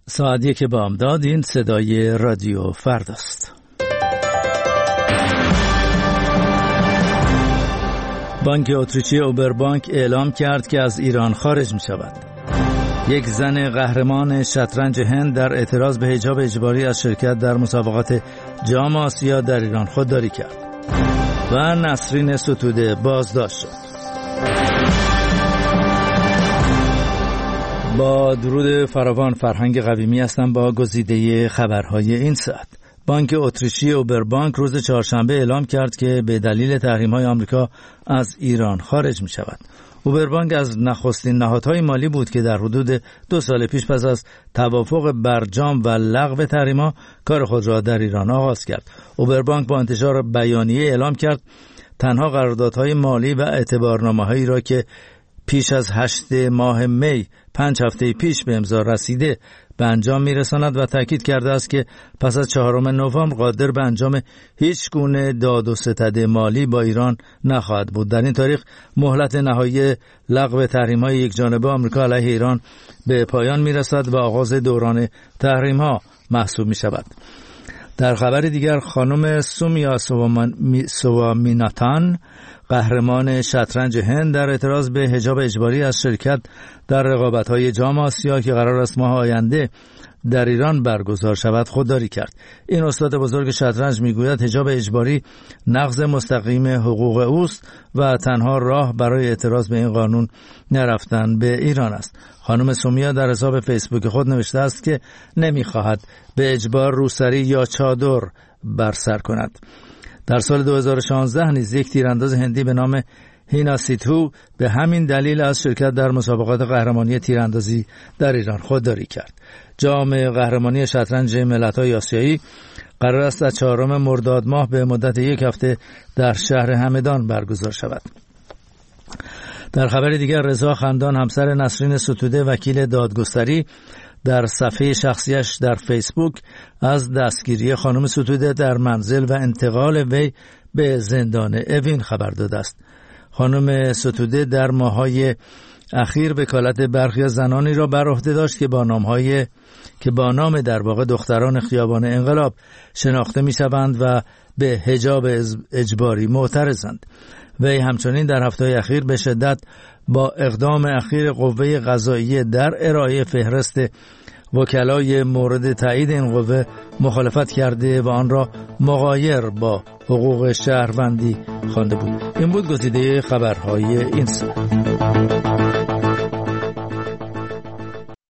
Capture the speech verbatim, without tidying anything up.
ساعت یک بامداد. این صدای رادیو فرداست. بانک اتریشی اوبربانک اعلام کرد که از ایران خارج می شود. یک زن قهرمان شطرنج هند در اعتراض به حجاب اجباری از شرکت در مسابقات جام آسیا در ایران خودداری کرد و نسرین ستوده بازداشت شد. با درود فراوان، فرهنگ قویمی هستم با گزیده خبرهای این ساعت. بانک اتریشی اوبربانک روز چهارشنبه اعلام کرد که به دلیل تحریم‌های آمریکا از ایران خارج می شود. اوبربانک از نخستین نهادهای مالی بود که در حدود دو سال پیش پس از توافق برجام و لغو تحریم‌ها کار خود را در ایران آغاز کرد. اوبربانک با انتشار بیانیه اعلام کرد تنها قراردادهای مالی و اعتبارنامه‌هایی را که پیش از هشتم ماه می پنج هفته پیش به امضا رسیده به انجام میرساند و تاکید کرده است که پس از چهارم نوامبر قادر به انجام هیچ گونه داد و ستد مالی با ایران نخواهد بود. در این تاریخ مهلت نهایی لغو تحریم‌های یکجانبه آمریکا علیه ایران به پایان میرسد و آغاز دوران تحریم‌ها محسوب میشود. در خبر دیگر، خانم سومیا سوامیناتان، قهرمان شطرنج هند، در اعتراض به حجاب اجباری از شرکت در رقابت‌های جام آسیا که قرار است ماه آینده در ایران برگزار شود خودداری کرد. این استاد بزرگ شطرنج میگوید حجاب اجباری نقض مستقیم حقوق اوست و تنها راه برای اعتراض به این قانون نرفتن به ایران است. خانم سومیا در حساب فیسبوک خود نوشته است که نمیخواهد به اجبار روسری یا چادر بر سر کند. در سال دو هزار و شانزده نیز یک تیرانداز هندی به نام هینا سیتهو به همین دلیل از شرکت در مسابقات قهرمانی تیراندازی در ایران خودداری کرد. جام قهرمانی شطرنج ملت‌های آسیایی قرار است از چهارم مرداد ماه به مدت یک هفته در شهر همدان برگزار شود. در خبر دیگر، رضا خندان، همسر نسرین ستوده، وکیل دادگستری، در صفحه شخصیش در فیسبوک از دستگیری خانم ستوده در منزل و انتقال وی به زندان اوین خبر داده است. خانم ستوده در ماه‌های اخیر وکالت برخی از زنانی را بر عهده داشت که با نام‌های که با نام در واقع دختران خیابان انقلاب شناخته می‌شوند و به حجاب اجباری معترضند. وی همچنین در هفته‌های اخیر به شدت با اقدام اخیر قوه قضاییه در ارائه فهرست وکلای مورد تایید این قوه مخالفت کرده و آن را مغایر با حقوق شهروندی خوانده بود. این بود گزیده خبرهای این ساعت.